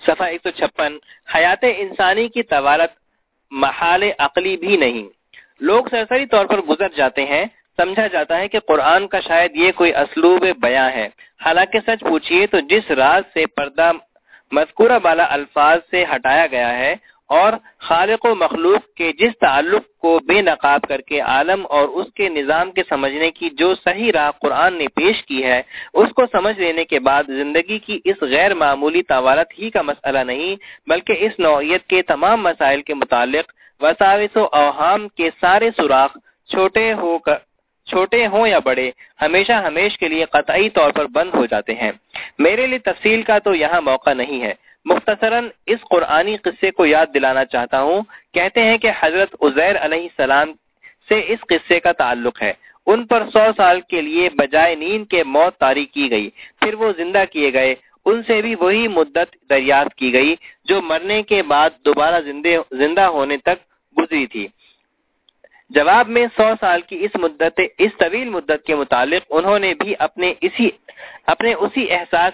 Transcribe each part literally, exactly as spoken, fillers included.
صفحہ ایک سو چھپن، حیات انسانی کی طوالت محال عقلی بھی نہیں۔ لوگ سرسری طور پر گزر جاتے ہیں، سمجھا جاتا ہے کہ قرآن کا شاید یہ کوئی اسلوب بیاں ہے، حالانکہ سچ پوچھئے تو جس راز سے پردہ مذکورہ بالا الفاظ سے ہٹایا گیا ہے اور خالق و مخلوق کے جس تعلق کو بے نقاب کر کے عالم اور اس کے نظام کے سمجھنے کی جو صحیح راہ قرآن نے پیش کی ہے، اس کو سمجھ لینے کے بعد زندگی کی اس غیر معمولی طوالت ہی کا مسئلہ نہیں، بلکہ اس نوعیت کے تمام مسائل کے متعلق وساوس و اوہام کے سارے سوراخ چھوٹے ہو کر چھوٹے ہوں یا بڑے ہمیشہ ہمیش کے لیے قطعی طور پر بند ہو جاتے ہیں۔ میرے لیے تفصیل کا تو یہاں موقع نہیں ہے، مختصراً اس قرآنی قصے کو یاد دلانا چاہتا ہوں۔ کہتے ہیں کہ حضرت عزیر علیہ السلام سے اس قصے کا تعلق ہے۔ ان پر سو سال کے لیے بجائے نیند کے موت طاری کی گئی، پھر وہ زندہ کیے گئے، ان سے بھی وہی مدت دریافت کی گئی جو مرنے کے بعد دوبارہ زندہ ہونے تک گزری تھی۔ جواب میں سو سال کی اس مدت اس طویل مدت کے متعلق انہوں نے بھی اپنے اسی اپنے اسی احساس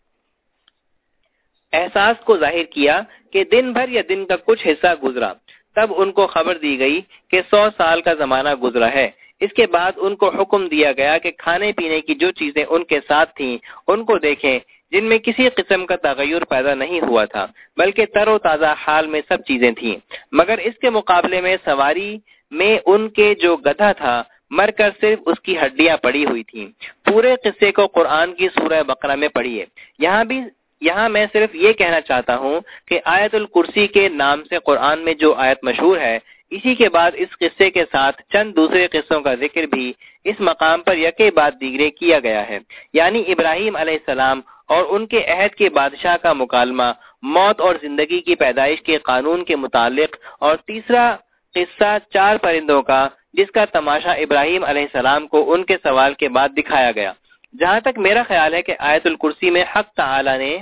احساس کو ظاہر کیا کہ دن بھر یا دن کا کچھ حصہ گزرا۔ تب ان کو خبر دی گئی کہ سو سال کا زمانہ گزرا ہے۔ اس کے بعد ان کو حکم دیا گیا کہ کھانے پینے کی جو چیزیں ان کے ساتھ تھیں ان کو دیکھیں، جن میں کسی قسم کا تغیر پیدا نہیں ہوا تھا، بلکہ تر و تازہ حال میں سب چیزیں تھیں، مگر اس کے مقابلے میں سواری میں ان کے جو گدھا تھا مر کر صرف اس کی ہڈیاں پڑی ہوئی تھیں۔ پورے قصے کو قرآن کی سورہ بقرہ میں پڑھیے۔ یہاں بھی یہاں میں صرف یہ کہنا چاہتا ہوں کہ آیت الکرسی کے نام سے قرآن میں جو آیت مشہور ہے، اسی کے بعد اس قصے کے ساتھ چند دوسرے قصوں کا ذکر بھی اس مقام پر یکے بعد دیگرے کیا گیا ہے، یعنی ابراہیم علیہ السلام اور ان کے عہد کے بادشاہ کا مکالمہ، موت اور زندگی کی پیدائش کے قانون کے متعلق، اور تیسرا قصہ چار پرندوں کا جس کا تماشا ابراہیم علیہ السلام کو ان کے سوال کے بعد دکھایا گیا۔ جہاں تک میرا خیال ہے کہ آیت الکرسی میں حق تعالی نے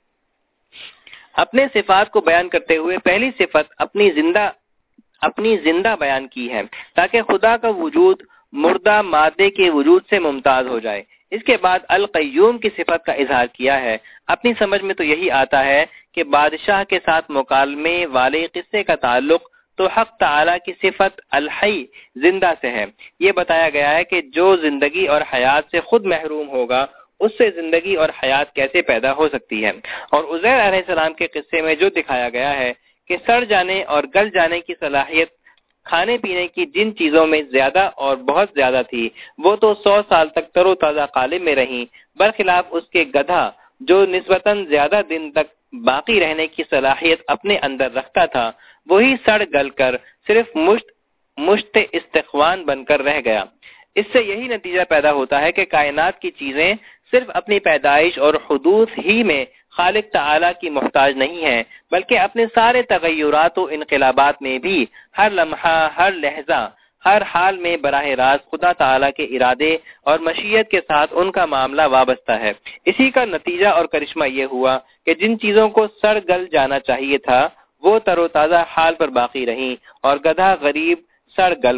اپنے صفات کو بیان کرتے ہوئے پہلی صفت اپنی زندہ اپنی زندہ بیان کی ہے، تاکہ خدا کا وجود مردہ مادے کے وجود سے ممتاز ہو جائے۔ اس کے بعد القیوم کی صفت کا اظہار کیا ہے۔ اپنی سمجھ میں تو یہی آتا ہے کہ بادشاہ کے ساتھ مکالمے والے قصے کا تعلق تو حق تعالی کی صفت الحی زندہ سے ہے۔ یہ بتایا گیا ہے کہ جو زندگی اور حیات سے خود محروم ہوگا اس سے زندگی اور حیات کیسے پیدا ہو سکتی ہے، اور عزیر علیہ السلام کے قصے میں جو دکھایا گیا ہے کہ سڑ جانے اور گل جانے کی صلاحیت کھانے پینے کی جن چیزوں میں زیادہ اور بہت زیادہ تھی وہ تو سو سال تک تر و تازہ قالب میں رہیں، برخلاف اس کے گدھا جو نسبتاً زیادہ دن تک باقی رہنے کی صلاحیت اپنے اندر رکھتا تھا، وہی سڑ گل کر صرف مشت مشت استخوان بن کر رہ گیا۔ اس سے یہی نتیجہ پیدا ہوتا ہے کہ کائنات کی چیزیں صرف اپنی پیدائش اور حدوث ہی میں خالق تعالی کی محتاج نہیں ہیں، بلکہ اپنے سارے تغیرات و انقلابات میں بھی ہر لمحہ، ہر لحظہ، ہر حال میں براہ راست خدا تعالی کے ارادے اور مشیت کے ساتھ ان کا معاملہ وابستہ ہے۔ اسی کا نتیجہ اور کرشمہ یہ ہوا کہ جن چیزوں کو سڑ گل جانا چاہیے تھا وہ تر و تازہ حال پر باقی رہیں، اور گدھا غریب سڑ گل